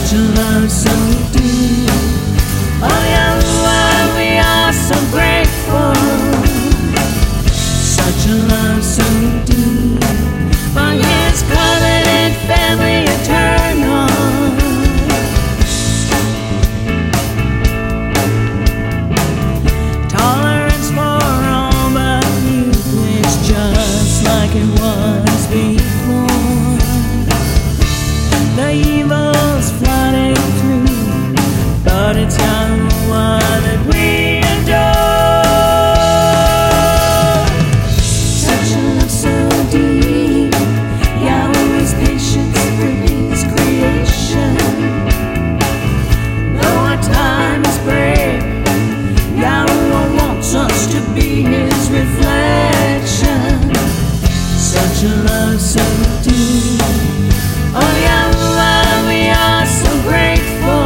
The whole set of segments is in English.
such a love so deep. Oh Yahuwah, we are so grateful. Such a love so deep. For His covenant family eternal. Tolerance for all but you, it's just like it was before. The evil's flooding through, but it's Yahuwah that we adore. Such a love so deep, Yahweh's patience for His creation. Though our time is brief, Yahuwah wants us to be His reflection. Such a love so deep. Oh Yahuwah, we are so grateful.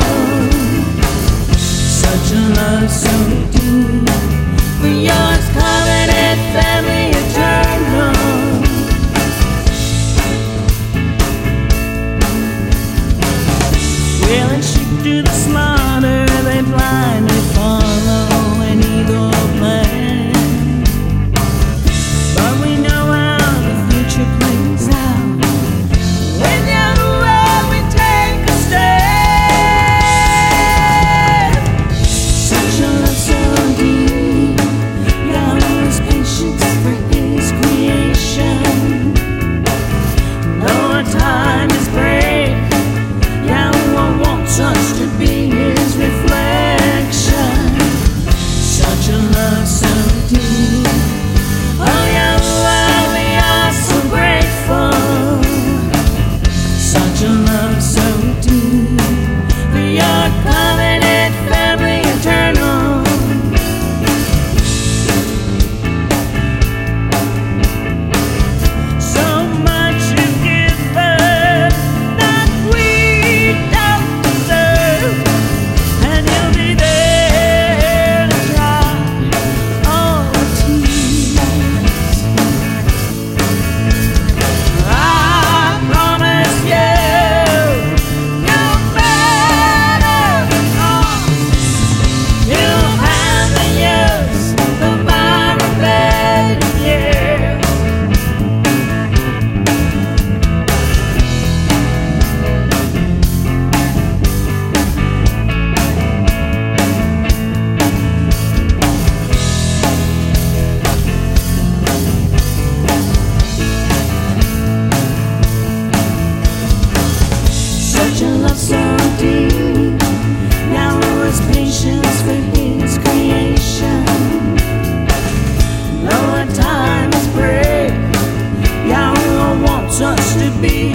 Such a love so deep. For yours covenant family eternal. Wheeling sheep to the slaughter, they blindly follow an evil plan. But we know how the future plays out. With Yahuwah we take a stand. Such a love so deep, Yahweh's patience for His creation. Though our time is brief, Yahuwah wants us to be His reflection. Such a love so deep. Oh Yahuwah, we are so grateful. Such a love so deep. For your covenant family eternal. So much you've given that we don't deserve, and You'll be there to dry all the tears. I promise you, no matter the cost, you'll have the use of my rebellion years. Such a love so deep, Yahweh's patience for His creation. Though our time is brief, Yahweh wants us to be